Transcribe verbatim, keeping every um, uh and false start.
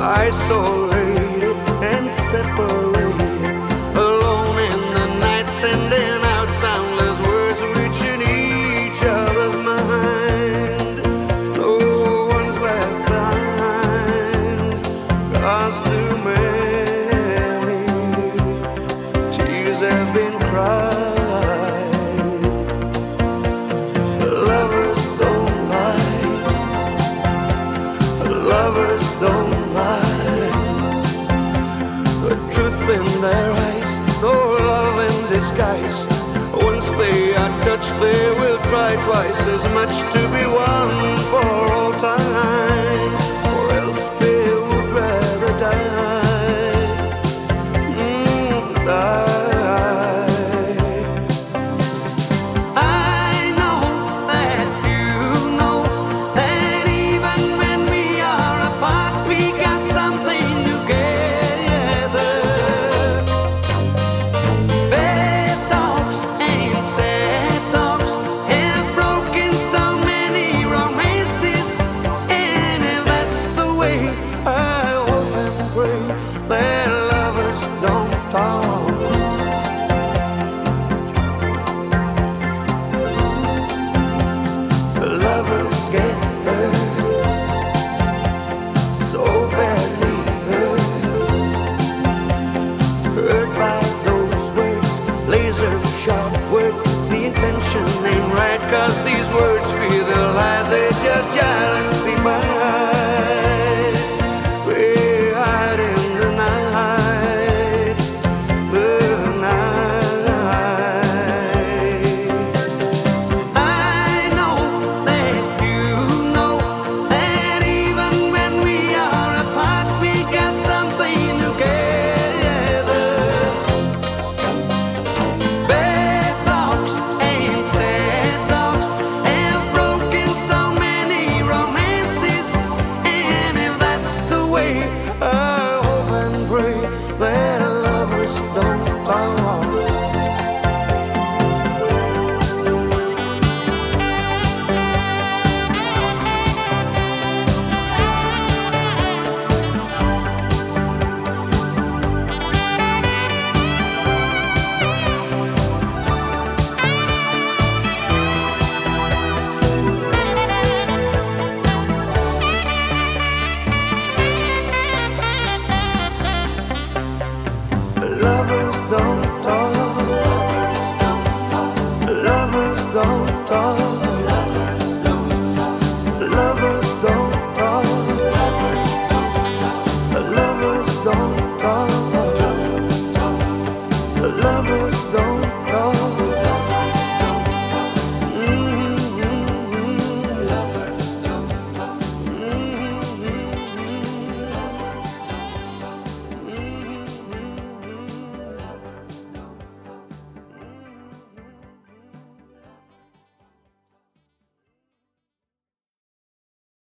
isolated and separated, alone in the night, sending out soundless words, reaching each other's mind. No one's left behind, lost too many tears have been cried. Lovers don't lie, lovers don't lie, the truth in their eyes, no love in disguise. Once they are touched, they will try twice as much to be won for all time, or else they would rather die. Mm, die. I know that you know that even when we are apart, we got something together. Bad talks and sad talks have broken so many romances, and if that's the way, I hope and pray that lovers don't talk. Lovers get hurt, so badly hurt, hurt by those words, laser sharp words. The intention ain't right, 'cause these words feel the lie they just jealously bite. They hide in the night, the night. I know that you know that even when we are apart, we got something together. Bad talks and sad talks have broken so many romances, and if that's the way, I hope and pray that lovers don't talk. Lovers don't talk, lovers don't talk, lovers don't talk, lovers don't talk, lovers don't talk, lovers don't talk, lovers don't